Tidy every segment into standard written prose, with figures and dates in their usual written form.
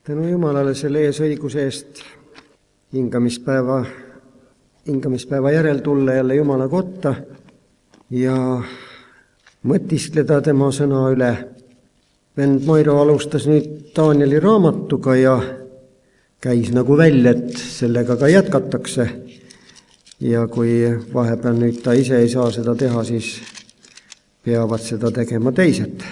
Tänu Jumalale selle eesõiguse eest hingamispäeva järel tulla jälle Jumala kotta ja mõtiskleda tema sõna üle. Vend Moiro alustas nüüd Danieli raamatuga ja käis nagu välja, et sellega ka jätkatakse. Ja kui vahepeal nüüd ta ise ei saa seda teha, siis peavad seda tegema teised.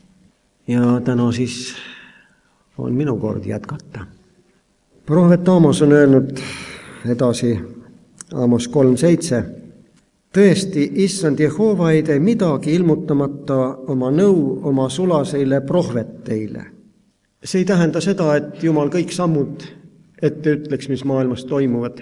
Ja täna siis on minu kord jätkata. Prohvet Aamos on öelnud edasi Aamos 3:7. Tõesti, issand Jehova ei tee midagi ilmutamata oma nõu oma sulaseile prohveteile. See ei tähenda seda, et Jumal kõik sammud ette ütleks, mis maailmas toimuvad.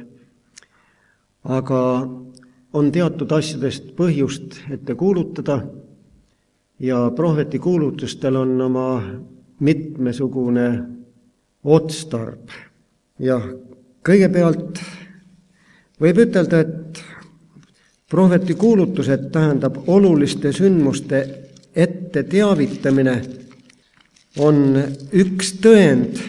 Aga on teatud asjadest põhjust ette kuulutada ja prohveti kuulutustel on oma mitmesugune otstarb. Ja kõigepealt võib ütelda, et prohveti kuulutused tähendab oluliste sündmuste ette teavitamine on üks tõend,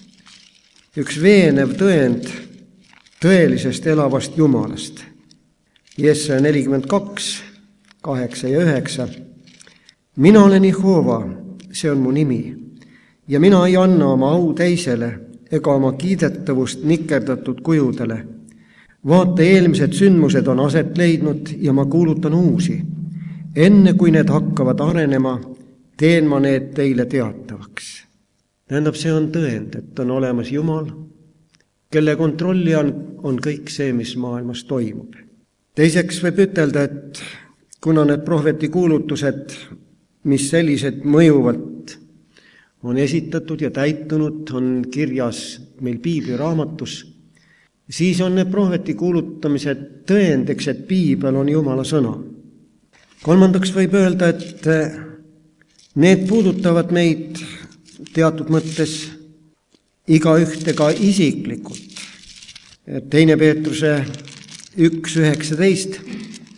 üks veenev tõend tõelisest elavast Jumalast. Jesaja 42, 8 ja 9. Mina olen Jehova, see on mu nimi, ja mina ei anna oma au teisele ega oma kiidetavust nikerdatud kujudele. Vaata, eelmised sündmused on aset leidnud ja ma kuulutan uusi. Enne kui need hakkavad arenema, teen ma need teile teatavaks. Tähendab, see on tõend, et on olemas Jumal, kelle kontrolli on kõik see, mis maailmas toimub. Teiseks võib ütelda, et kuna need prohveti kuulutused, mis sellised mõjuvalt on esitatud ja täitunud, on kirjas meil Piibli raamatus, siis on need prohveti kuulutamised tõendeks, et Piibel on Jumala sõna. Kolmandaks võib öelda, et need puudutavad meid teatud mõttes igaühte ka isiklikult. Teine Peetruse 1.19.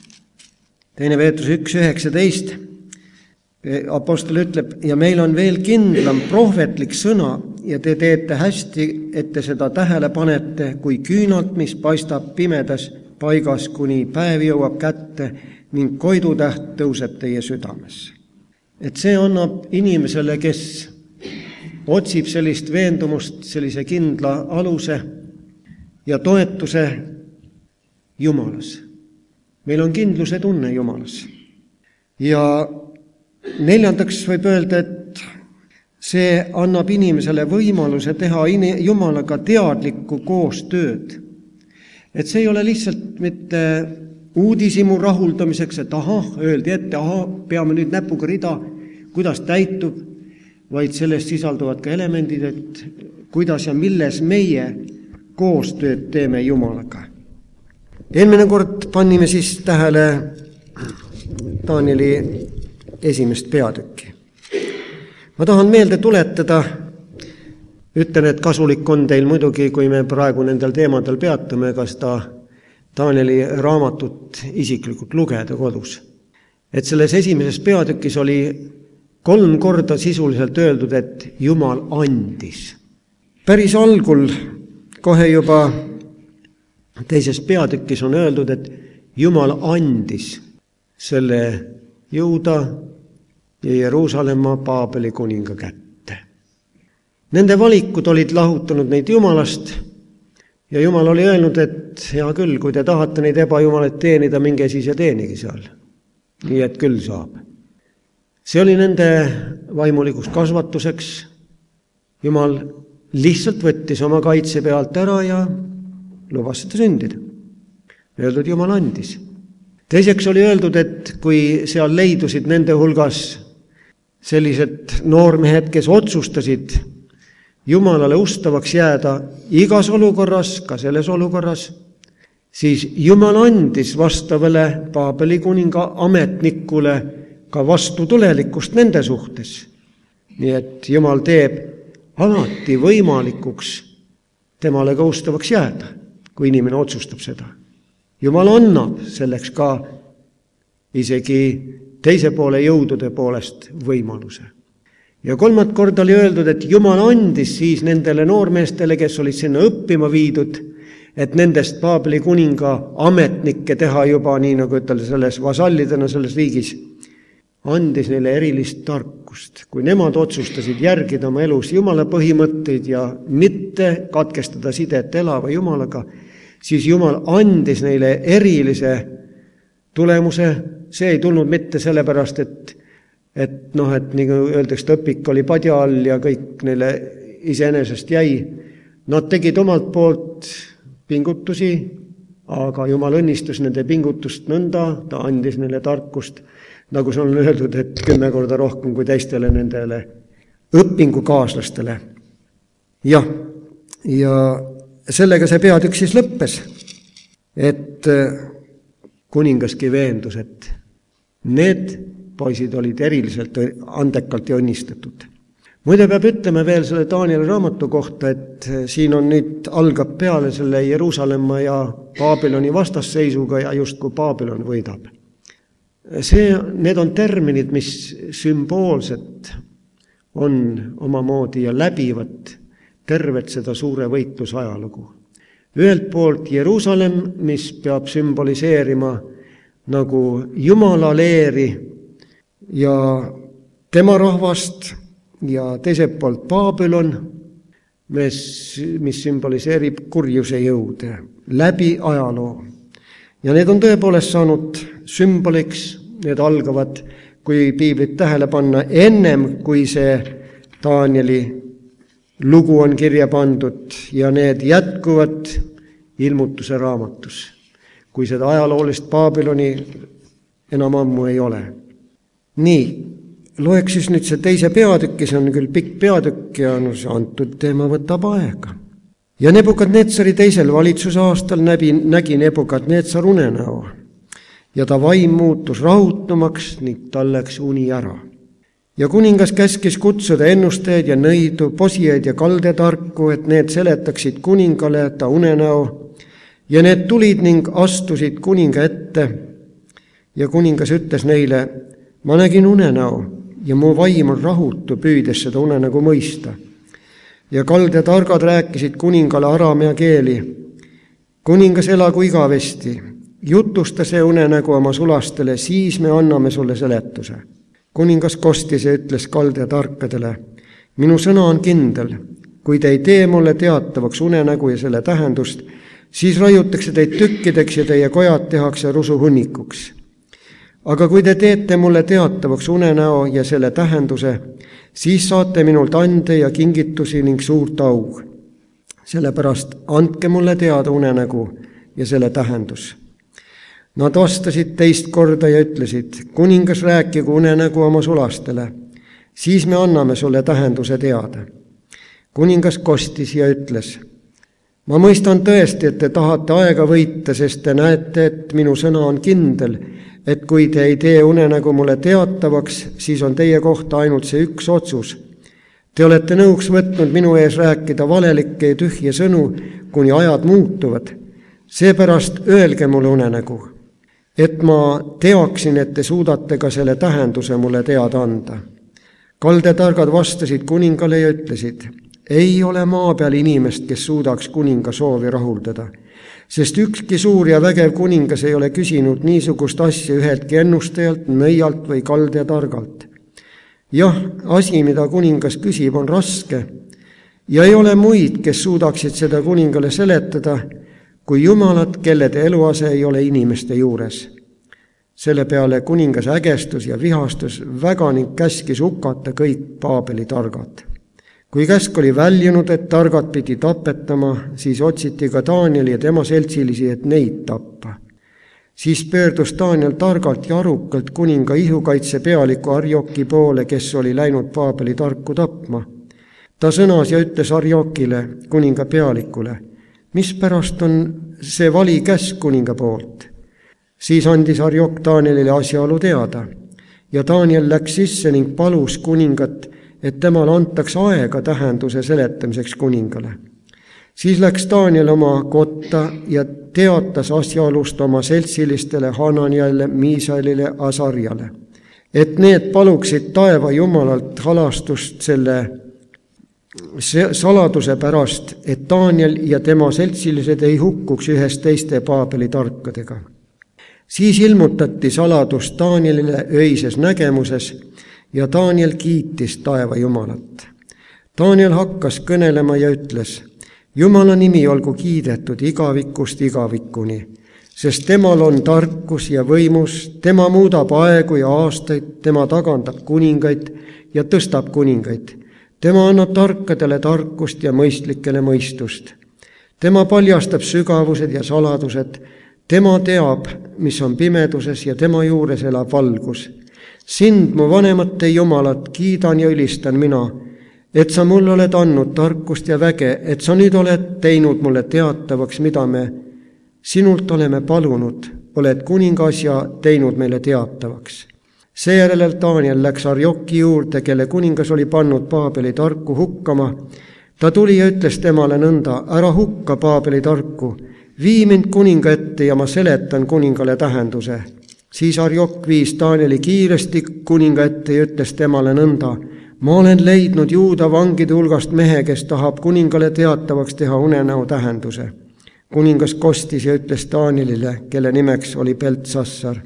Apostel ütleb, ja meil on veel kindlam prohvetlik sõna ja te teete hästi, et te seda tähele panete, kui küünalt, mis paistab pimedas paigas, kuni päev jõuab kätte ning koidutäht tõuseb teie südamesse. Et see annab inimesele, kes otsib sellist veendumust, sellise kindla aluse ja toetuse Jumalas. Meil on kindluse tunne Jumalas. Ja neljandaks võib öelda, et see annab inimesele võimaluse teha Jumalaga teadlikku koostööd. Et see ei ole lihtsalt mitte uudishimu rahuldamiseks, et öeldi ette, peame nüüd näpuga rida, kuidas täitub, vaid sellest sisalduvad ka elemendid, et kuidas ja milles meie koostööd teeme Jumalaga. Eelmine kord pannime siis tähele Danieli esimest peatükki. Ma tahan meelde tuletada, ütlen, et kasulik on teil muidugi, kui me praegu nendel teemadel peatume, ka seda Danieli raamatut isiklikult lugeda kodus. Et selles esimeses peatükis oli 3 korda sisuliselt öeldud, et Jumal andis. Päris algul, kohe juba teises peatükis on öeldud, et Jumal andis selle Juuda ja Jeruusalemma Paabeli kuninga kätte. Nende valikud olid lahutanud neid Jumalast ja Jumal oli öelnud, et hea küll, kui te tahate neid ebajumalaid teenida, minge siis ja teenigi seal. Nii et küll saab. See oli nende vaimulikuks kasvatuseks. Jumal lihtsalt võttis oma kaitse pealt ära ja lubas seda sündida. Öeldud, Jumal andis. Teiseks oli öeldud, et kui seal leidusid nende hulgas sellised noormehed, kes otsustasid Jumalale ustavaks jääda igas olukorras, ka selles olukorras, siis Jumal andis vastavale Paabeli kuninga ametnikule ka vastutulelikkust nende suhtes. Nii et Jumal teeb alati võimalikuks temale ka ustavaks jääda, kui inimene otsustab seda. Jumal annab selleks ka isegi teise poole jõudude poolest võimaluse. Ja 3. korda oli öeldud, et Jumal andis siis nendele noormeestele, kes olid sinna õppima viidud, et nendest Paabeli kuninga ametnikke teha juba nii, nagu ütelda, selles vasallidena selles riigis, andis neile erilist tarkust. Kui nemad otsustasid järgida oma elus Jumala põhimõtteid ja mitte katkestada sidet elava Jumalaga, siis Jumal andis neile erilise tulemuse. See ei tulnud mitte sellepärast, et nagu öeldakse, õpik oli padja all ja kõik neile iseenesest jäi. Nad tegid omalt poolt pingutusi, aga Jumal õnnistus nende pingutust nõnda, ta andis neile tarkust, nagu see on öeldud, et 10 korda rohkem kui teistele nendele õpingukaaslastele. Ja sellega see peatükk siis lõppes, et kuningaski veendus, et need poisid olid eriliselt andekalt ja õnnistatud. Muide peab ütlema veel selle Danieli raamatu kohta, et siin on nüüd algab peale selle Jeruusalemma ja Babyloni vastasseisuga ja just kui Babylon võidab. Need on terminid, mis sümboolselt on omamoodi ja läbivad tervet seda suure võitlusajalugu. Ühelt poolt Jeruusalemm, mis peab sümboliseerima nagu Jumala leeri ja tema rahvast, ja teiselt poolt Babylon, mis sümboliseerib kurjuse jõude läbi ajaloo. Ja need on tõepoolest saanud sümboliks, need algavad, kui piiblit tähele panna, ennem kui see Danieli lugu on kirja pandud ja need jätkuvad ilmutuse raamatus, kui seda ajaloolist Babyloni enam ammu ei ole. Nii, loeks siis nüüd see teise peatükki, see on küll pikk peatükk ja see antud teema võtab aega. Ja Nebukadnetsari teisel valitsusaastal nägi Nebukadnetsar unenäo ja ta vaim muutus rahutumaks ning tal läks uni ära. Ja kuningas käskis kutsuda ennustajaid ja nõidu, posijaid ja kaldetarku, et need seletaksid kuningale ta unenäo ja need tulid ning astusid kuninga ette ja kuningas ütles neile, ma nägin unenäo ja mu vaim on rahutu, püüdes seda unenägu mõista. Ja kaldetargad rääkisid kuningale araamea keeli. Kuningas elagu igavesti, jutusta see unenägu oma sulastele, siis me anname sulle seletuse. Kuningas kostis ja ütles kaldetarkadele, minu sõna on kindel, kui te ei tee mulle teatavaks unenägu ja selle tähendust, siis raiutakse teid tükkideks ja teie kojad tehakse rusuhunnikuks. Aga kui te teete mulle teatavaks unenäo ja selle tähenduse, siis saate minult ande ja kingitusi ning suurt au. Sellepärast andke mulle teada unenägu ja selle tähendus. Nad vastasid teist korda ja ütlesid, kuningas rääkigu unenägu oma sulastele, siis me anname sulle tähenduse teada. Kuningas kostis ja ütles, ma mõistan tõesti, et te tahate aega võita, sest te näete, et minu sõna on kindel, et kui te ei tee unenägu mulle teatavaks, siis on teie kohta ainult see üks otsus. Te olete nõuks võtnud minu ees rääkida valelikke ja tühje sõnu, kuni ajad muutuvad. Seepärast öelge mulle unenägu, et ma teaksin, et te suudate ka selle tähenduse mulle teada anda. Kaldetargad vastasid kuningale ja ütlesid, ei ole maa peal inimest, kes suudaks kuninga soovi rahuldada, sest ükski suur ja vägev kuningas ei ole küsinud niisugust asja üheltki ennustajalt, nõialt või kaldetargalt. Jah, asi, mida kuningas küsib, on raske ja ei ole muid, kes suudaksid seda kuningale seletada, kui jumalad, kellede eluase ei ole inimeste juures. Selle peale kuningas ägestus ja vihastus väga ning käskis hukata kõik Paabeli targad. Kui käsk oli väljunud, et targad pidi tapetama, siis otsiti ka Danieli ja tema seltsilisi, et neid tappa. Siis pöördus Daniel targalt ja arukalt kuninga ihukaitse pealiku Arjoki poole, kes oli läinud Paabeli tarku tapma. Ta sõnas ja ütles Arjokile, kuninga pealikule, mispärast on see vali käsk kuninga poolt? Siis andis Arjok Danielile asjaolu teada ja Daniel läks sisse ning palus kuningat, et temal antaks aega tähenduse seletamiseks kuningale. Siis läks Daniel oma kotta ja teatas asjaolust oma seltsilistele Hananiale, Miisaelile, Asarjale. et need paluksid taeva Jumalalt halastust selle saladuse pärast, et Daniel ja tema seltsilised ei hukkuks ühes teiste Paabeli tarkadega. Siis ilmutati saladus Danielile öises nägemuses ja Daniel kiitis taeva Jumalat. Daniel hakkas kõnelema ja ütles: Jumala nimi olgu kiidetud igavikust igavikuni, sest temal on tarkus ja võimus, tema muudab aegu ja aastaid, tema tagandab kuningaid ja tõstab kuningaid. Tema annab tarkadele tarkust ja mõistlikele mõistust. Tema paljastab sügavused ja saladused. Tema teab, mis on pimeduses ja tema juures elab valgus. Sind, mu vanemate Jumalat, kiidan ja ülistan mina, et sa mulle oled andnud tarkust ja väge, et sa nüüd oled teinud mulle teatavaks, mida me sinult oleme palunud, oled kuningasja teinud meile teatavaks. Seejärel Daniel läks Arjoki juurde, kelle kuningas oli pannud Paabeli tarku hukkama. Ta tuli ja ütles temale nõnda: ära hukka Paabeli tarku, vii mind kuninga ette ja ma seletan kuningale tähenduse. Siis Arjok viis Danieli kiiresti kuninga ette ja ütles temale nõnda: ma olen leidnud Juuda vangide hulgast mehe, kes tahab kuningale teatavaks teha unenäo tähenduse. Kuningas kostis ja ütles Danielile, kelle nimeks oli Beltsassar: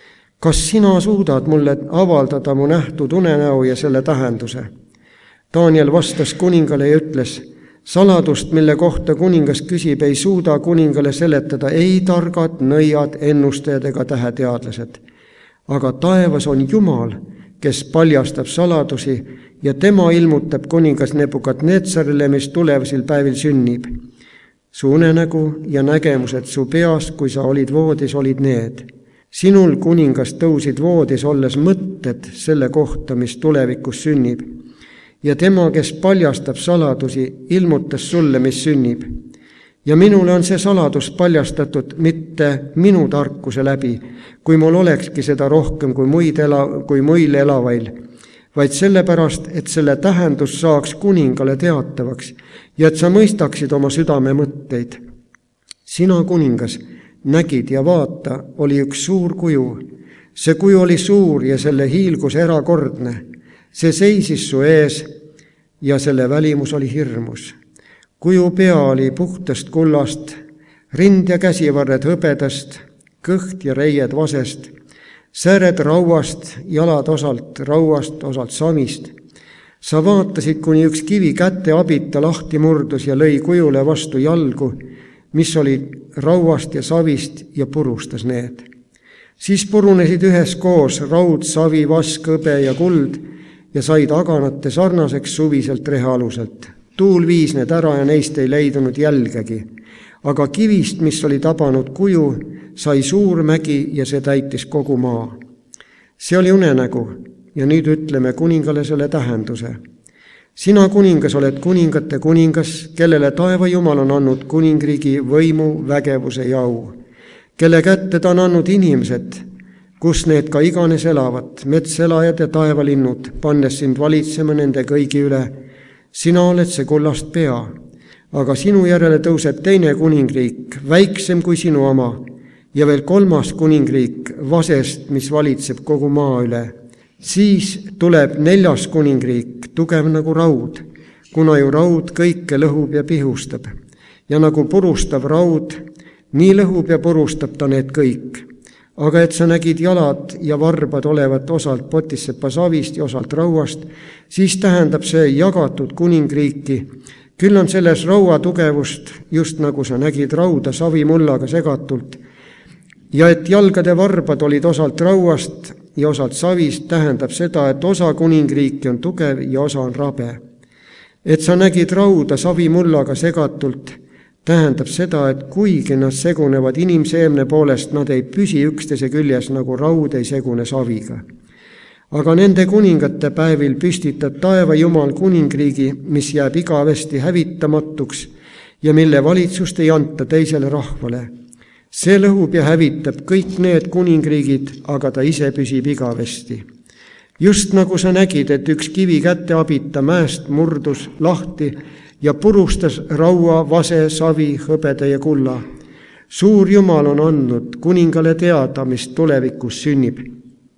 kas sina suudad mulle avaldada mu nähtud unenäo ja selle tähenduse? Daniel vastas kuningale ja ütles: saladust, mille kohta kuningas küsib, ei suuda kuningale seletada ei targad, nõiad, ennustajad ega täheteadlased. Aga taevas on Jumal, kes paljastab saladusi ja tema ilmutab kuningas Nebukadnetsarile, mis tulevasel päevil sünnib. Su unenägu ja nägemused su peas, kui sa olid voodis, olid need. Sinul, kuningas, tõusid voodis olles mõtted selle kohta, mis tulevikus sünnib. Ja tema, kes paljastab saladusi, ilmutas sulle, mis sünnib. Ja minule on see saladus paljastatud mitte minu tarkuse läbi, kui mul olekski seda rohkem kui muil elavail, vaid sellepärast, et selle tähendus saaks kuningale teatavaks ja et sa mõistaksid oma südame mõtteid. Sina, kuningas, nägid ja vaata, oli üks suur kuju. See kuju oli suur ja selle hiilgus erakordne. See seisis su ees ja selle välimus oli hirmus. Kuju pea oli puhtast kullast, rind ja käsivarred hõbedast, kõht ja reied vasest, sääred rauast, jalad osalt rauast, osalt samist. Sa vaatasid, kuni üks kivi käte abita lahti murdus ja lõi kujule vastu jalgu, mis olid rauast ja savist ja purustas need. Siis purunesid üheskoos raud, savi, vask, hõbe ja kuld ja said aganate sarnaseks suviselt rehealuselt. Tuul viis need ära ja neist ei leidunud jälgegi. Aga kivist, mis oli tabanud kuju, sai suur mägi ja see täitis kogu maa. See oli unenägu ja nüüd ütleme kuningale selle tähenduse. Sina, kuningas, oled kuningate kuningas, kellele taeva Jumal on andnud kuningriigi võimu, vägevuse ja au, kelle kätte ta on andnud inimesed, kus need ka iganes elavad, metselajad ja taevalinnud, pannes sind valitsema nende kõigi üle. Sina oled see kullast pea, aga sinu järele tõuseb teine kuningriik, väiksem kui sinu oma, ja veel kolmas kuningriik vasest, mis valitseb kogu maa üle. Siis tuleb neljas kuningriik, tugev nagu raud, kuna ju raud kõike lõhub ja pihustab. Ja nagu purustav raud, nii lõhub ja purustab ta need kõik. Aga et sa nägid jalad ja varbad olevat osalt potissepa savist ja osalt rauast, siis tähendab see jagatud kuningriiki. Küll on selles raua tugevust, just nagu sa nägid rauda savimullaga segatult. Ja et jalgade varbad olid osalt rauast ja osalt savist, tähendab seda, et osa kuningriiki on tugev ja osa on rabe. Et sa nägid rauda savimullaga segatult, tähendab seda, et kuigi nad segunevad inimseemne poolest, nad ei püsi üksteise küljes, nagu raud ei segune saviga. Aga nende kuningate päevil püstitab taeva Jumal kuningriigi, mis jääb igavesti hävitamatuks ja mille valitsust ei anta teisele rahvale. See lõhub ja hävitab kõik need kuningriigid, aga ta ise püsib igavesti. Just nagu sa nägid, et üks kivi kätte abita mäest murdus lahti ja purustas raua, vase, savi, hõbede ja kulla. Suur Jumal on andnud kuningale teada, mis tulevikus sünnib.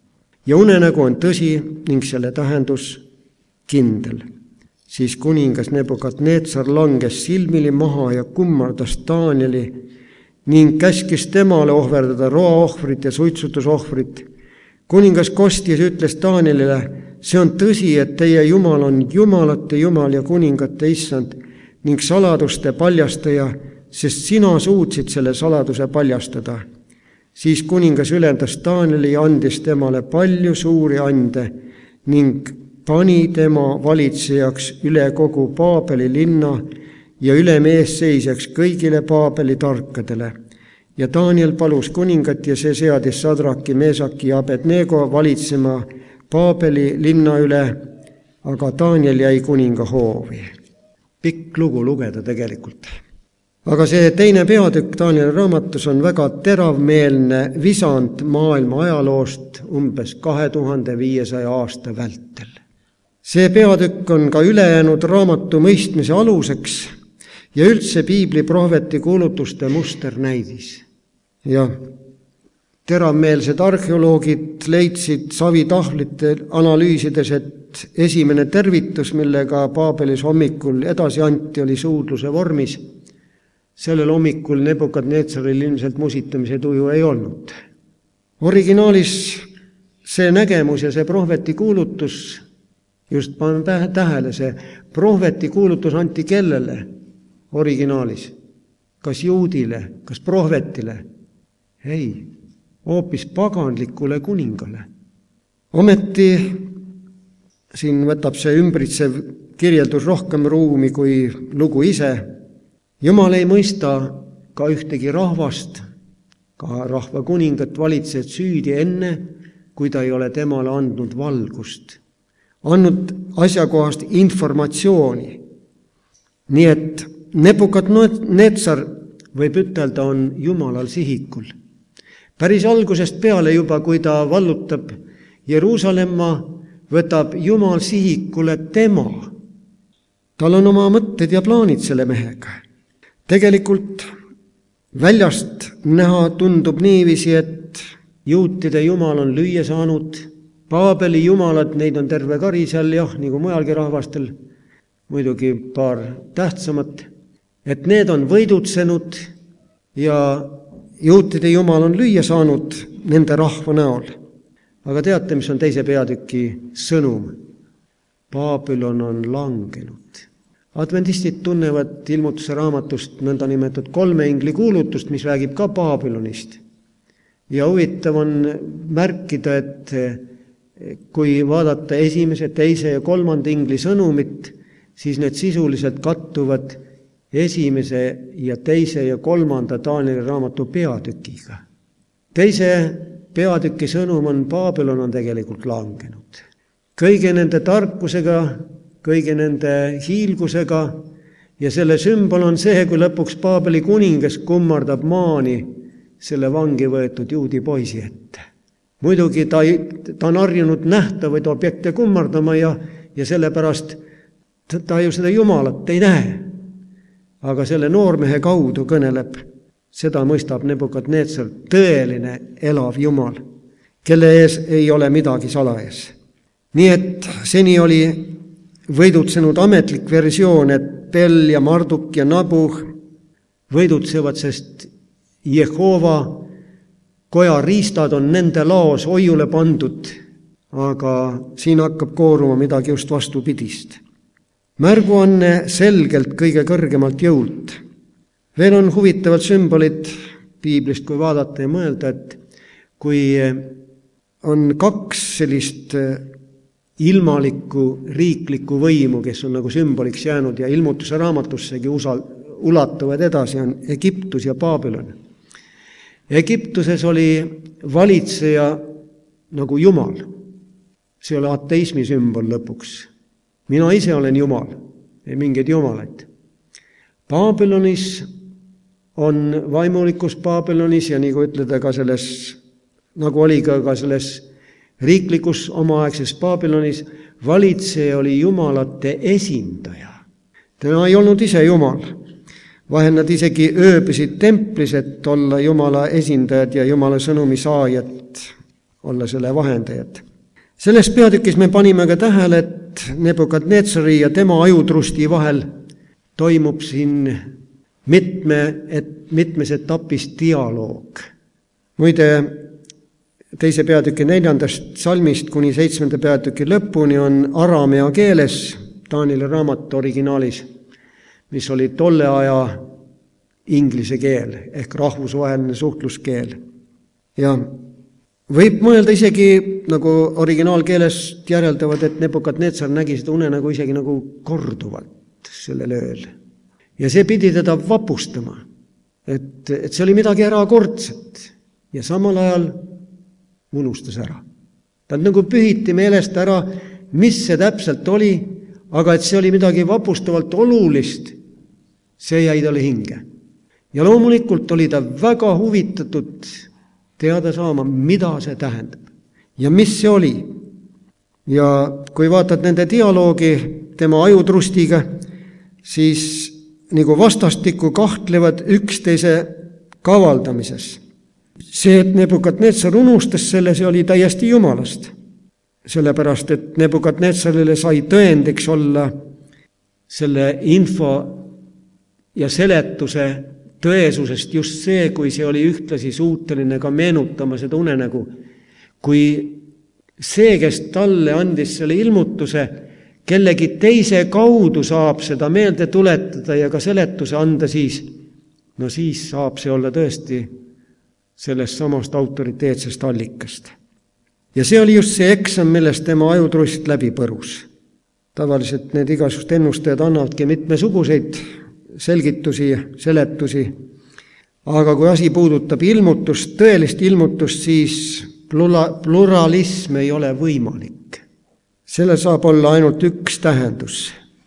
ja unenägu on tõsi ning selle tähendus kindel. Siis kuningas Nebukadnetsar langes silmili maha ja kummardas Danieli ning käskis temale ohverdada roaohvrit ja suitsutusohvrit. Kuningas Kostias ütles Danielile, see on tõsi, et teie Jumal on jumalate Jumal ja kuningate issand ning saladuste paljastaja, sest sina suutsid selle saladuse paljastada. Siis kuningas ülendas Danieli ja andis temale palju suuri ande ning pani tema valitsejaks üle kogu Paabeli linna ja ülemeesseisjaks kõigile Paabeli tarkadele. Ja Daniel palus kuningat ja see seadis Sadraki, Meesaki ja Abednego valitsema Paabeli linna üle, aga Daniel jäi kuninga hoovi. Pikk lugu lugeda tegelikult. Aga see teine peatükk Danieli raamatus on väga teravmeelne visand maailma ajaloost umbes 2500 aasta vältel. See peatükk on ka ülejäänud raamatu mõistmise aluseks ja üldse piibli prohveti kuulutuste musternäidis. Ja teravmeelsed arheoloogid leidsid savitahvlite analüüsides, et esimene tervitus, millega Paabelis hommikul edasi anti, oli suudluse vormis. Sellel hommikul Nebukadnetsaril ilmselt musitamise tuju ei olnud. Originaalis see nägemus ja see prohveti kuulutus, just panen tähele, see prohveti kuulutus anti kellele originaalis? Kas juudile, kas prohvetile? Ei, hoopis paganlikule kuningale. Ometi siin võtab see ümbritsev kirjeldus rohkem ruumi kui lugu ise. Jumal ei mõista ka ühtegi rahvast, ka rahva kuningat valitsejat süüdi enne, kui ta ei ole temale andnud valgust, andnud asjakohast informatsiooni. Nii et Nebukadnetsar, võib ütelda, on Jumalal sihikul. Päris algusest peale juba, kui ta vallutab Jeruusalemma, võtab Jumal sihikule tema. Tal on oma mõtted ja plaanid selle mehega. Tegelikult väljast näha tundub niiviisi, et juutide Jumal on lüüa saanud, Paabeli jumalad, neid on terve kari seal, jah, nagu mujalgi rahvastel, muidugi paar tähtsamat, et need on võidutsenud ja juutide Jumal on lüüa saanud nende rahva näol. Aga teate, mis on teise peatüki sõnum? Babylon on langenud. Adventistid tunnevad ilmutuse raamatust nõnda nimetatud 3 ingli kuulutust, mis räägib ka Babylonist. Ja huvitav on märkida, et kui vaadata esimese, teise ja 3. ingli sõnumit, siis need sisuliselt kattuvad esimese ja teise ja 3. Danieli raamatu peatükiga. Teise peatüki sõnum on, Babylon on tegelikult langenud. Kõige nende tarkusega, kõige nende hiilgusega ja selle sümbol on see, kui lõpuks Paabeli kuningas kummardab maani selle vangi võetud juudi poisi ette. Muidugi ta on harjunud nähtavaid objekte kummardama ja sellepärast ta ju seda Jumalat ei näe. Aga selle noormehe kaudu kõneleb, seda mõistab Nebukadnetsar, tõeline elav Jumal, kelle ees ei ole midagi salajas. Nii et seni oli võidutsenud ametlik versioon, et Bel ja Marduk ja Nabuh võidutsevad, sest Jehova koja riistad on nende laos hoiule pandud, aga siin hakkab kooruma midagi just vastupidist. Märguanne selgelt kõige kõrgemalt jõult. Veel on huvitavad sümbolid piiblist, kui vaadata ja mõelda, et kui on 2 sellist ilmalikku riiklikku võimu, kes on nagu sümboliks jäänud ja ilmutuse raamatussegi ulatuvad edasi, on Egiptus ja Babylon. Egiptuses oli valitseja nagu Jumal. See oli ateismi sümbol lõpuks. Mina ise olen Jumal, ei mingeid jumalaid. Babylonis on vaimulikus Babylonis ja nagu ütleda ka selles, nagu oli ka selles riiklikus omaaegses Babylonis, valitseja oli jumalate esindaja. Tema ei olnud ise Jumal. Vahel nad isegi ööbisid templis, et olla Jumala esindajad ja Jumala sõnumi saajad, olla selle vahendajad. Selles peatükis me panime ka tähele, et Nebukadnetsari ja tema ajutrusti vahel toimub siin mitmes etapis dialoog. Muide, 2. peatüki 4. salmist kuni 7. peatüki lõpuni on aramea keeles, Taanieli raamat originaalis, mis oli tolle aja inglise keel ehk rahvusvaheline suhtluskeel. Ja võib mõelda isegi, nagu originaalkeelest järeldavad, et Nebukadnetsar nägi seda unenägu isegi nagu korduvalt sellel ööl. Ja see pidi teda vapustama, et see oli midagi erakordset ja samal ajal unustas ära. Ta nagu pühiti meelest ära, mis see täpselt oli, aga et see oli midagi vapustavalt olulist, see jäi talle hinge. Ja loomulikult oli ta väga huvitatud teada saama, mida see tähendab ja mis see oli. Ja kui vaatad nende dialoogi tema ajutrustiga, siis nagu vastastikku kahtlevad üksteise kavaldamises. See, et Nebukadnetsar unustas selle, see oli täiesti jumalast. Sellepärast, et Nebukadnetsarile sai tõendiks olla selle info ja seletuse tõesusest just see, kui see oli ühtlasi suuteline ka meenutama seda unenägu. Kui see, kes talle andis selle ilmutuse, kellegi teise kaudu saab seda meelde tuletada ja ka seletuse anda, siis saab see olla tõesti sellest samast autoriteetsest allikast. Ja see oli just see eksam, millest tema ajutrust läbi põrus. Tavaliselt need igasugused ennustajad annavadki mitmesuguseid selgitusi, seletusi, aga kui asi puudutab ilmutust, tõelist ilmutust, siis pluralism ei ole võimalik. Selle saab olla ainult üks tähendus.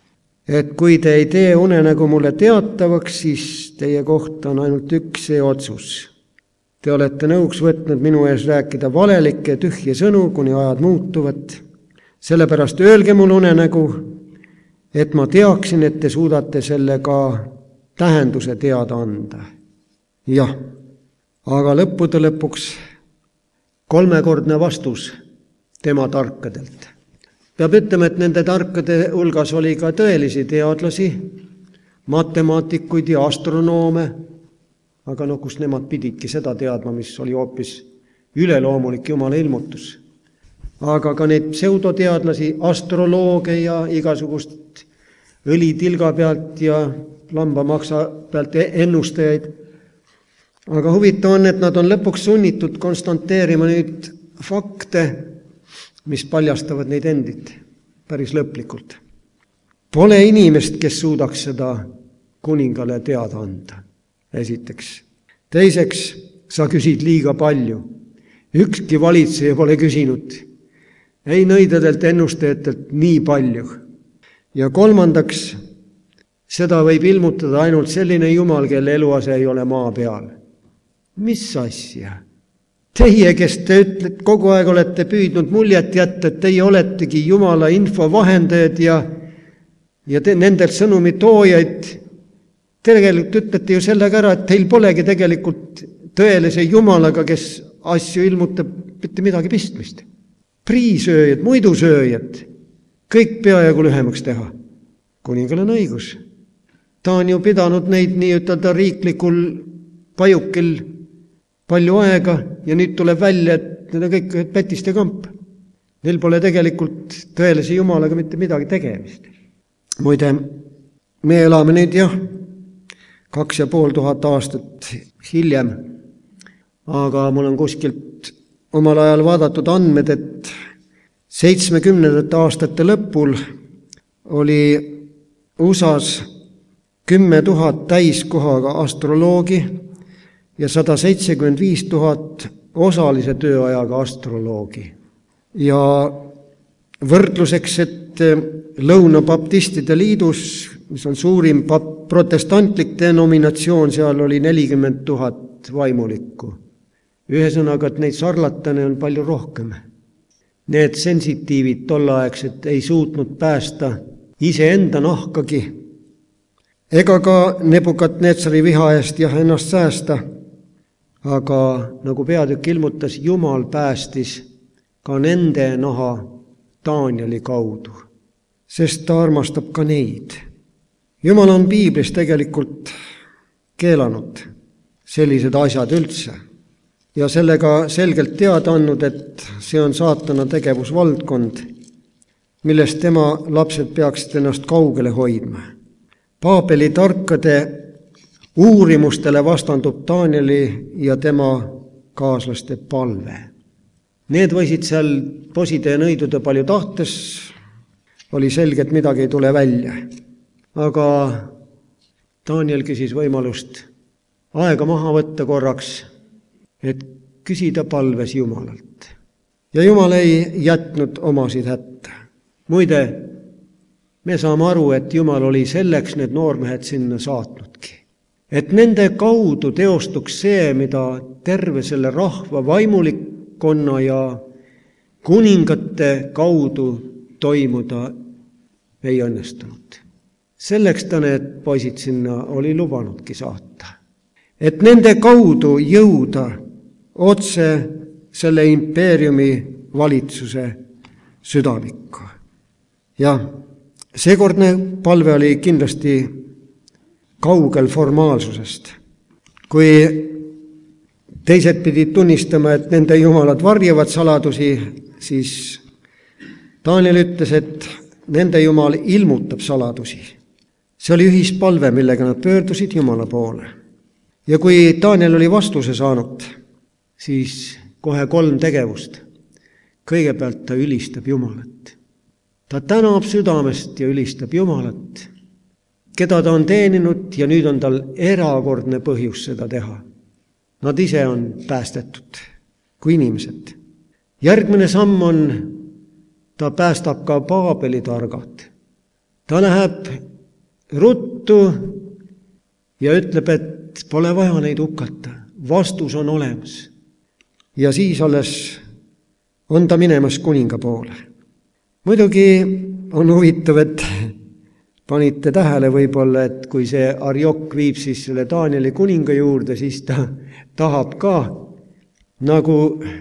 Et kui te ei tee unenägu mulle teatavaks, siis teie kohta on ainult üks see otsus. Te olete nõuks võtnud minu ees rääkida valelikke tühje sõnu, kuni ajad muutuvad. Sellepärast öelge mul unenägu, et ma teaksin, et te suudate selle ka tähenduse teada anda. Jah, aga lõppude lõpuks 3-kordne vastus tema tarkadelt. Peab ütlema, et nende tarkade hulgas oli ka tõelisi teadlasi, matemaatikuid ja astronoome, aga kus nemad pididki seda teadma, mis oli hoopis üleloomulik Jumala ilmutus. Aga ka neid pseudoteadlasi, astrolooge ja igasugust õlitilga pealt ja lambamaksa pealt ennustajaid. Aga huvitav on, et nad on lõpuks sunnitud konstanteerima nüüd fakte, mis paljastavad neid endid päris lõplikult. Pole inimest, kes suudaks seda kuningale teada anda. Esiteks. Teiseks, sa küsid liiga palju. Ükski valitseja pole küsinud. Ei nõidadelt ennustajatelt nii palju. Ja kolmandaks, seda võib ilmutada ainult selline Jumal, kelle eluase ei ole maa peal. Mis asja? Teie, kes te ütlete, kogu aeg olete püüdnud muljet jätta, et teie oletegi Jumala infovahendajad ja nendelt sõnumi toojaid, tegelikult ütlete ju sellega ära, et teil polegi tegelikult tõelise Jumalaga, kes asju ilmutab, mitte midagi pistmist. Priisööjad, muidusööjad, kõik peajagu lühemaks teha. Kuningal on õigus. Ta on ju pidanud neid nii-ütelda riiklikul pajukil palju aega ja nüüd tuleb välja, et need on kõik pätiste kamp. Neil pole tegelikult tõelise Jumalaga mitte midagi tegemist. Muide, me elame nüüd 2500 aastat hiljem, aga mul on kuskilt omal ajal vaadatud andmed, et 70. aastate lõpul oli USAs 10 000 täiskohaga astroloogi ja 175 000 osalise tööajaga astroloogi. Ja võrdluseks, et Lõuna-Baptistide liidus, mis on suurim protestantlik denominatsioon, seal oli 40 000 vaimulikku. Ühesõnaga, et neid sarlatane on palju rohkem. Need sensitiivid tollaegselt ei suutnud päästa iseenda nahkagi, ega ka Nebukadnetsari viha eest ennast säästa, aga nagu peatükk ilmutas, Jumal päästis ka nende naha Danieli kaudu, sest ta armastab ka neid. Jumal on piiblis tegelikult keelanud sellised asjad üldse ja sellega selgelt teada andnud, et see on saatana tegevusvaldkond, millest tema lapsed peaksid ennast kaugele hoidma. Paabeli tarkade uurimustele vastandub Danieli ja tema kaaslaste palve. Need võisid seal poside ja nõiduda palju tahtes, oli selge, et midagi ei tule välja. Aga Daniel küsis võimalust aega maha võtta korraks, et küsida palves Jumalalt. Ja Jumal ei jätnud omasid hätta. Muide, me saame aru, et Jumal oli selleks need noormehed sinna saatnudki. Et nende kaudu teostuks see, mida terve selle rahva vaimulikkonna ja kuningate kaudu toimuda ei õnnestunud. Selleks ta need poisid sinna oli lubanudki saata. Et nende kaudu jõuda otse selle impeeriumi valitsuse südavikku. Ja seekordne palve oli kindlasti kaugel formaalsusest. Kui teised pidid tunnistama, et nende jumalad varjavad saladusi, siis Daniel ütles, et nende jumal ilmutab saladusi. See oli ühispalve, millega nad pöördusid Jumala poole. Ja kui Daniel oli vastuse saanud, siis kohe 3 tegevust. Kõigepealt ta ülistab Jumalat. Ta tänab südamest ja ülistab Jumalat, keda ta on teeninud ja nüüd on tal erakordne põhjus seda teha. Nad ise on päästetud kui inimesed. Järgmine samm on, ta päästab ka Paabeli targad. Ta läheb ruttu ja ütleb, et pole vaja neid hukata. Vastus on olemas. Ja siis alles on ta minemas kuninga poole. Muidugi on huvitav, et panite tähele võib-olla, et kui see Arjok viib siis selle Danieli kuninga juurde, siis ta tahab ka nagu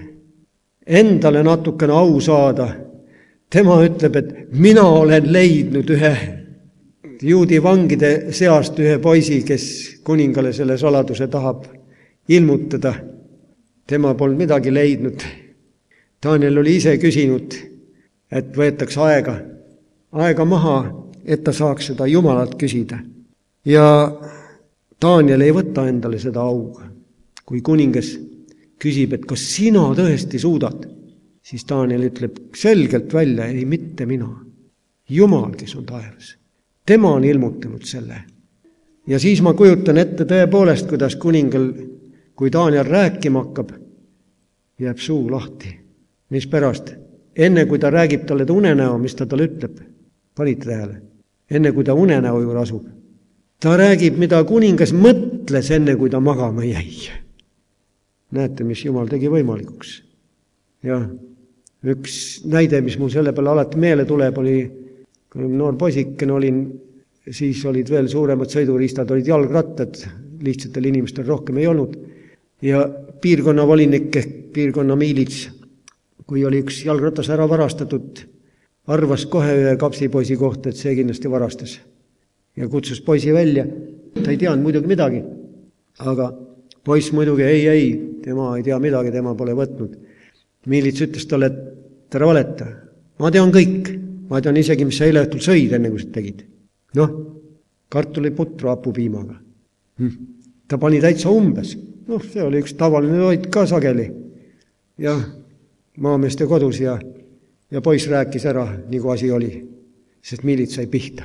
endale natukene au saada. Tema ütleb, et mina olen leidnud ühe juudi vangide seast ühe poisi, kes kuningale selle saladuse tahab ilmutada. Tema polnud midagi leidnud. Daniel oli ise küsinud, et võetaks aega maha, et ta saaks seda Jumalalt küsida. Ja Daniel ei võta endale seda auga. Kui kuningas küsib, et kas sina tõesti suudad, siis Daniel ütleb selgelt välja, ei mitte mina. Jumal, kes on taevas. Tema on ilmutanud selle. Ja siis ma kujutan ette tõepoolest, kuidas kuningal, kui Daniel rääkima hakkab, jääb suu lahti. Mis pärast? Enne kui ta räägib talle unenäo, mis ta talle ütleb, panite tähele, enne kui ta unenäo juurde asub. Ta räägib, mida kuningas mõtles enne, kui ta magama jäi. Näete, mis Jumal tegi võimalikuks. Ja üks näide, mis mul selle peale alati meele tuleb, oli, kui noor poisikene olin, siis olid veel suuremad sõiduriistad, olid jalgrattad, lihtsatel inimestel rohkem ei olnud. Ja piirkonna volinik ehk piirkonna miilits, kui oli üks jalgratas ära varastatud, arvas kohe ühe kapsipoisi kohta, et see kindlasti varastas. Ja kutsus poisi välja. Ta ei teadnud muidugi midagi, aga poiss muidugi ei, tema ei tea midagi, tema pole võtnud. Miilits ütles talle, et ära valeta. Ma tean kõik. Ma tean isegi, mis sa eile õhtul sõid, enne kui sa tegid. Kartuliputru hapupiimaga. Ta pani täitsa umbes. See oli üks tavaline toit ka sageli. Ja maameeste kodus ja poiss rääkis ära, nagu asi oli, sest miilits sai pihta.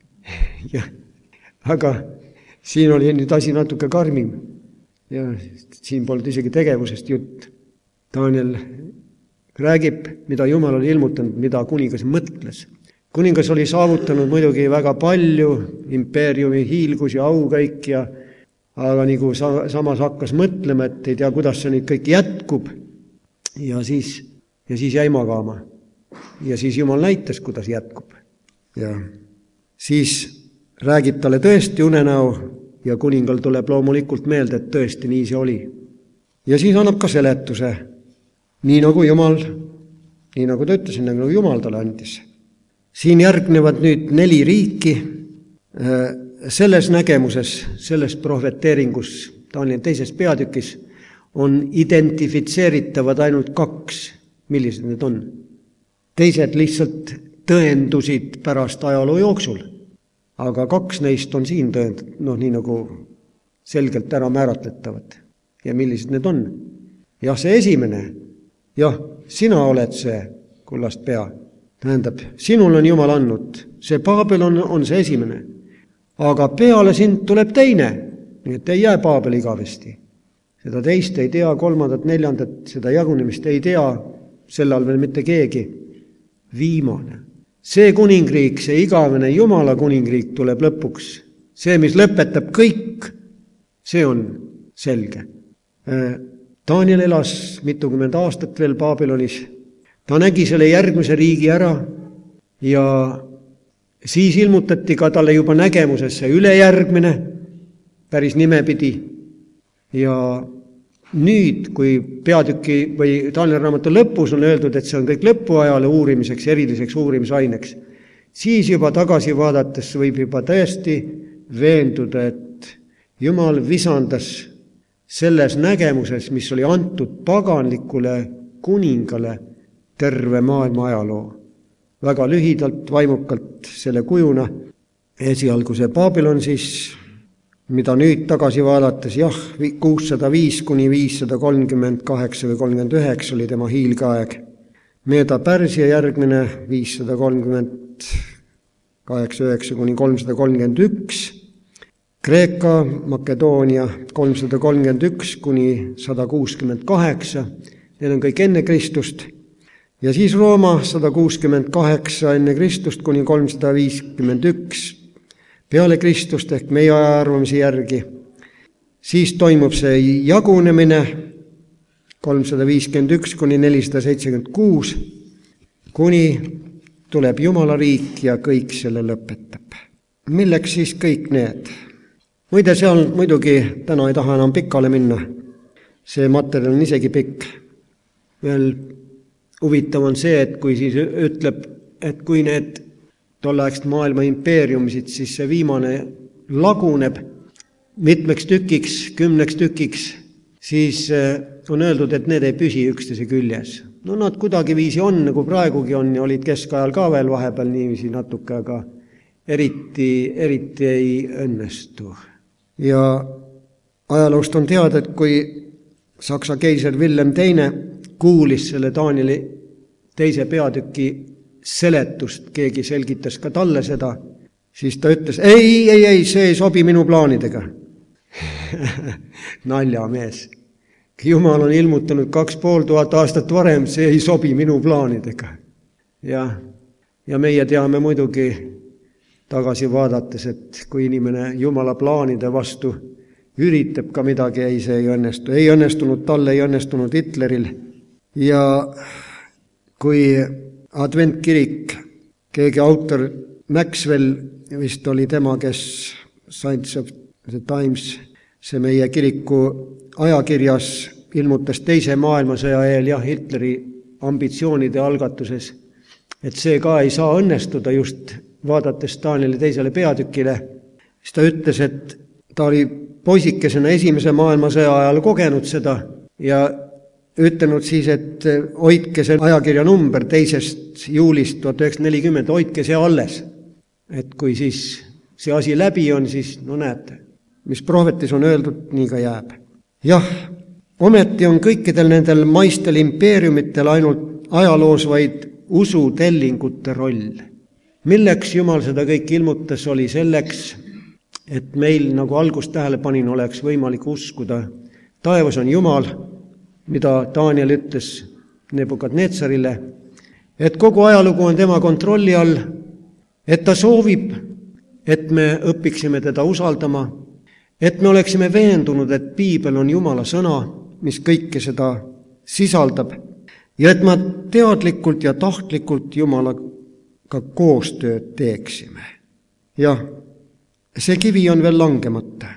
Aga siin oli nüüd asi natuke karmim. Ja siin polnud isegi tegevusest jutt. Daniel räägib, mida Jumal oli ilmutanud, mida kuningas mõtles. Kuningas oli saavutanud muidugi väga palju, impeeriumi hiilgus ja aukäik, aga nagu samas hakkas mõtlema, et ei tea, kuidas see nüüd kõik jätkub. Ja siis jäi magama. Ja siis Jumal näitas, kuidas jätkub. Ja siis räägib talle tõesti unenäo ja kuningal tuleb loomulikult meelde, et tõesti nii see oli. Ja siis annab ka seletuse. Nii nagu Jumal nii nagu ta ütles, nagu Jumal talle andis. Siin järgnevad nüüd 4 riiki. Selles nägemuses, selles prohveteeringus Danieli 2. peatükis on identifitseeritavad ainult 2. Millised need on? Teised lihtsalt tõendusid pärast ajaloo jooksul. Aga 2 neist on siin tõend, nii nagu selgelt ära määratletavad. Ja millised need on? Jah, see esimene. Jah, sina oled see kullast pea. Tähendab, sinul on Jumal andnud. See Paabelon on see esimene. Aga peale sind tuleb teine. Nii et ei jää Paabel igavesti. Seda teist ei tea, 3., 4., seda jagunemist ei tea, sel all veel mitte keegi. Viimane. See kuningriik, see igavene Jumala kuningriik tuleb lõpuks. See, mis lõpetab kõik, see on selge. Daniel elas mitukümmend aastat veel Baabilonis. Ta nägi selle järgmise riigi ära ja siis ilmutati ka talle juba nägemusesse ülejärgmine, päris nimepidi. Ja nüüd, kui peatüki või Danieli raamatu lõpus on öeldud, et see on kõik lõpuajale uurimiseks, eriliseks uurimisaineks, siis juba tagasi vaadates võib juba tõesti veenduda, et Jumal visandas selles nägemuses, mis oli antud paganlikule kuningale terve maailma ajaloo. Väga lühidalt, vaimukalt selle kujuna. Esialgu see Babylon siis, mida nüüd tagasi vaadates, 605 kuni 538 või 39 oli tema hiilgeaeg. Meeda-Pärsia järgmine 538-9 kuni 331. Kreeka, Makedoonia 331 kuni 168. Need on kõik enne Kristust. Ja siis Rooma 168 enne Kristust kuni 351 peale Kristust ehk meie ajaarvamise järgi. Siis toimub see jagunemine 351 kuni 476, kuni tuleb Jumala riik ja kõik selle lõpetab. Milleks siis kõik need? Muide, seal muidugi täna ei taha enam pikale minna. See materjal on isegi pikk. Veel huvitav on see, et kui siis ütleb, et kui need tolleaegst maailma impeeriumisid, siis see viimane laguneb mitmeks tükiks, 10 tükiks, siis on öeldud, et need ei püsi üksteise küljes. No nad kuidagi viisi on, nagu praegugi on, ja olid keskajal ka veel vahepeal niiviisi natuke, aga eriti ei õnnestu. Ja ajaloost on teada, et kui Saksa keiser Wilhelm II kuulis selle Danieli 2. peatüki seletust, keegi selgitas ka talle seda, siis ta ütles, ei, see ei sobi minu plaanidega. Naljamees. Jumal on ilmutanud 2500 aastat varem, see ei sobi minu plaanidega. Ja meie teame muidugi tagasi vaadates, et kui inimene Jumala plaanide vastu üritab ka midagi, see ei õnnestu. Ei õnnestunud talle, ei õnnestunud Hitleril. Ja kui Adventkirik, keegi autor Maxwell vist oli tema, kes Science of the Times, see meie kiriku ajakirjas ilmutas 2. maailmasõja eel Hitleri ambitsioonide algatuses, et see ka ei saa õnnestuda just vaadates Danieli 2. peatükile, siis ta ütles, et ta oli poisikesena 1. maailmasõja ajal kogenud seda ja ütelnud siis, et hoidke see ajakirja number 2. juulist 1940, hoidke see alles. Et kui siis see asi läbi on, siis näete, mis prohvetis on öeldud, nii ka jääb. Jah, ometi on kõikidel nendel maistel impeeriumitel ainult ajaloos vaid usutellingute roll. Milleks Jumal seda kõik ilmutas, oli selleks, et meil, nagu algust tähele panin, oleks võimalik uskuda. Taevas on Jumal, mida Daniel ütles Nebukadnetsarile, et kogu ajalugu on tema kontrolli all, et ta soovib, et me õpiksime teda usaldama, et me oleksime veendunud, et Piibel on Jumala sõna, mis kõike seda sisaldab, ja et me teadlikult ja tahtlikult Jumalaga koostööd teeksime. Jah, see kivi on veel langemata.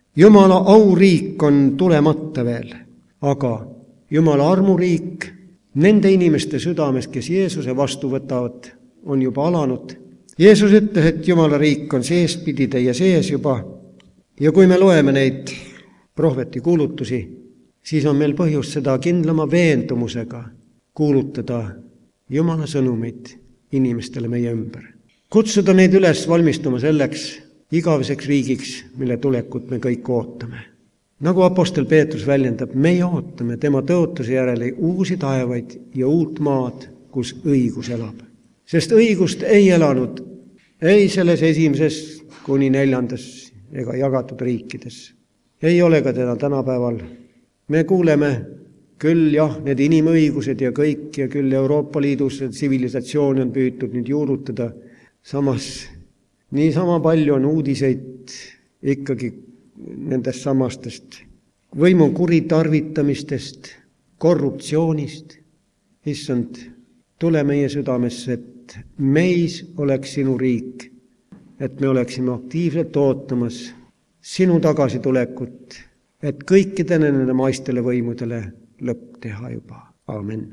Jumala auriik on tulemata veel, aga Jumala armuriik nende inimeste südames, kes Jeesuse vastu võtavad, on juba alanud. Jeesus ütles, et Jumala riik on seespidi teie sees juba ja kui me loeme neid prohveti kuulutusi, siis on meil põhjust seda kindlama veendumusega kuulutada Jumala sõnumeid inimestele meie ümber. Kutsuda neid üles valmistuma selleks igaveseks riigiks, mille tulekut me kõik ootame. Nagu apostel Peetrus väljendab, meie ootame tema tõotuse järele uusi taevaid ja uut maad, kus õigus elab. Sest õigust ei elanud ei selles 1. kuni 4. ega jagatud riikides. Ei ole ka teda tänapäeval. Me kuuleme küll jah, need inimõigused ja kõik ja küll Euroopa Liidus tsivilisatsiooni on püütud nüüd juurutada. Samas niisama palju on uudiseid ikkagi nendest samastest võimu kuritarvitamistest, korruptsioonist. Issand, tule meie südamesse, et meis oleks sinu riik, et me oleksime aktiivselt ootamas sinu tagasitulekut, et kõikidele nende maistele võimudele lõpp teha juba. Aamen.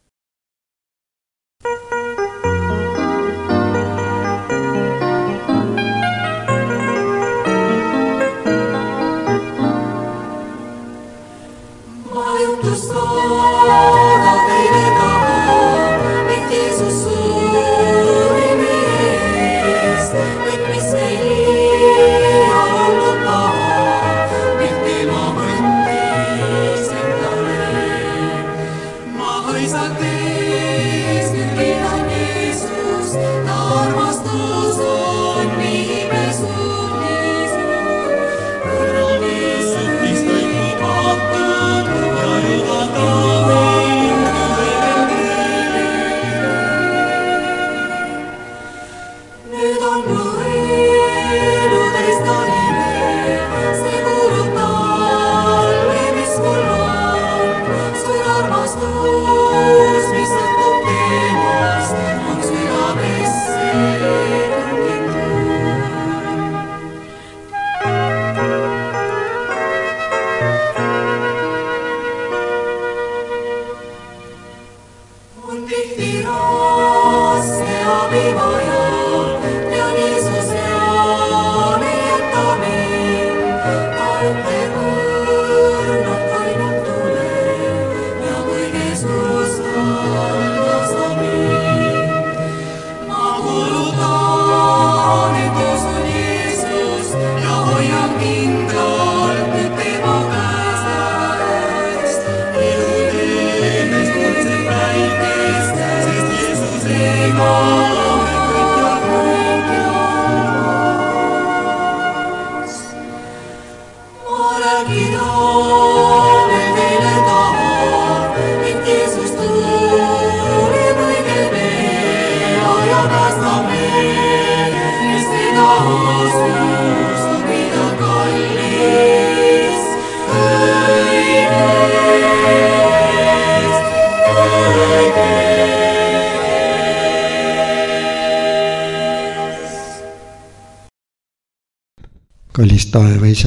Kallis taeva Isa,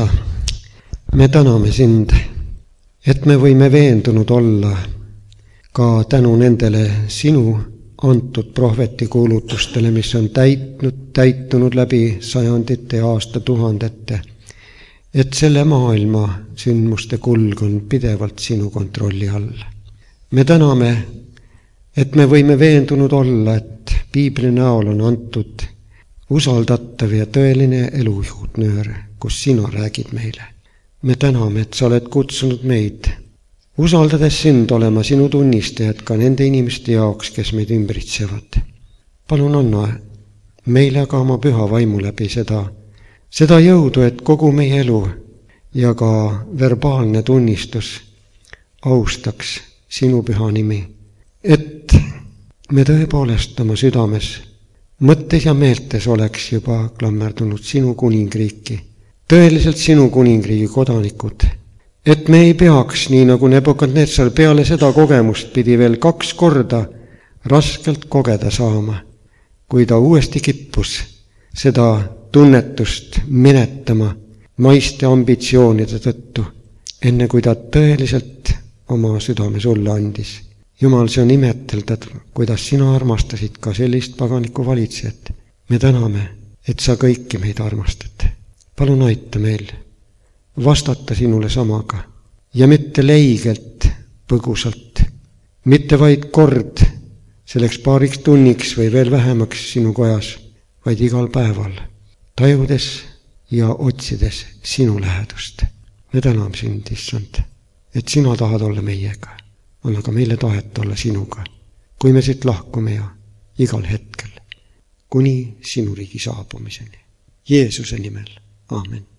me täname sind, et me võime veendunud olla ka tänu nendele sinu antud prohveti kuulutustele, mis on täitunud läbi sajandite ja aastatuhandete, et selle maailma sündmuste kulg on pidevalt sinu kontrolli all. Me täname, et me võime veendunud olla, et piibli näol on antud usaldatav ja tõeline elujuhtnöör, kus sina räägid meile. Me täname, et sa oled kutsunud meid, usaldades sind olema sinu tunnistajad ka nende inimeste jaoks, kes meid ümbritsevad. Palun anna meile ka oma püha vaimu läbi seda jõudu, et kogu meie elu ja ka verbaalne tunnistus austaks sinu püha nimi. Et me tõepoolest oma südames, mõttes ja meeltes oleks juba klammerdunud sinu kuningriiki, tõeliselt sinu kuningriigi kodanikud, et me ei peaks, nii nagu Nebukadnetsar peale seda kogemust pidi veel 2 korda raskelt kogeda saama, kui ta uuesti kippus seda tunnetust menetama maiste ambitsioonide tõttu, enne kui ta tõeliselt oma südame sulle andis. Jumal, see on imeteldav, kuidas sina armastasid ka sellist paganiku valitsejat. Me täname, et sa kõiki meid armastad. Palun aita meil vastata sinule samaga ja mitte leigelt, põgusalt, mitte vaid kord selleks paariks tunniks või veel vähemaks sinu kojas, vaid igal päeval, tajudes ja otsides sinu lähedust. Me täname sind, issand, et sina tahad olla meiega. Anna ka meile tahet olla sinuga, kui me siit lahkume ja igal hetkel, kuni sinu riigi saabumiseni. Jeesuse nimel. Aamen.